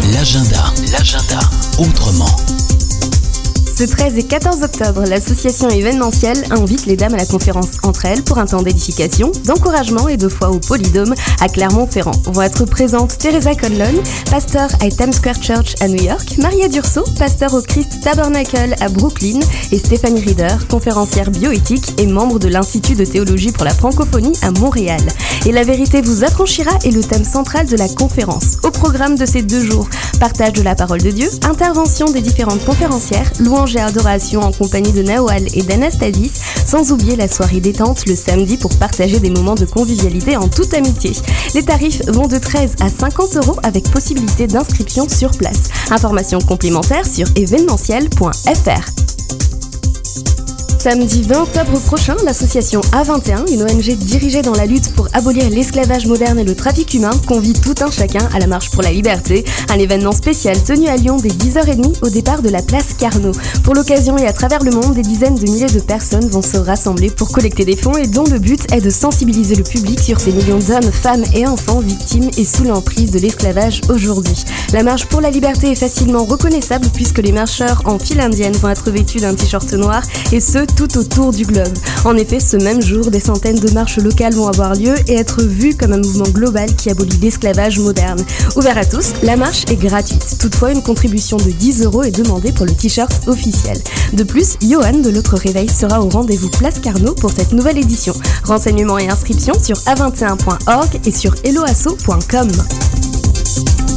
L'agenda autrement. Ce 13 et 14 octobre, l'association événementielle invite les dames à la conférence Entre elles pour un temps d'édification, d'encouragement et de foi au Polydôme à Clermont-Ferrand. Vont être présentes Teresa Conlon, pasteur à Times Square Church à New York, Maria Durso, pasteur au Christ Tabernacle à Brooklyn et Stéphanie Rieder, conférencière bioéthique et membre de l'Institut de théologie pour la francophonie à Montréal. Et la vérité vous affranchira est le thème central de la conférence. Au programme de ces 2 jours, partage de la parole de Dieu, intervention des différentes conférencières, louange et adoration en compagnie de Nawal et d'Anastasis, sans oublier la soirée détente le samedi pour partager des moments de convivialité en toute amitié. Les tarifs vont de 13 à 50 € avec possibilité d'inscription sur place. Informations complémentaires sur événementiel.fr. Samedi 20 octobre prochain, l'association A21, une ONG dirigée dans la lutte pour abolir l'esclavage moderne et le trafic humain, convie tout un chacun à la marche pour la liberté, un événement spécial tenu à Lyon dès 10h30 au départ de la place Carnot. Pour l'occasion et à travers le monde, des dizaines de milliers de personnes vont se rassembler pour collecter des fonds et dont le but est de sensibiliser le public sur ces millions d'hommes, femmes et enfants victimes et sous l'emprise de l'esclavage aujourd'hui. La marche pour la liberté est facilement reconnaissable puisque les marcheurs en file indienne vont être vêtus d'un t-shirt noir et ce tout autour du globe. En effet, ce même jour, des centaines de marches locales vont avoir lieu et être vues comme un mouvement global qui abolit l'esclavage moderne. Ouvert à tous, la marche est gratuite. Toutefois, une contribution de 10 € est demandée pour le t-shirt officiel. De plus, Johan de l'autre réveil sera au rendez-vous Place Carnot pour cette nouvelle édition. Renseignements et inscriptions sur a21.org et sur helloasso.com.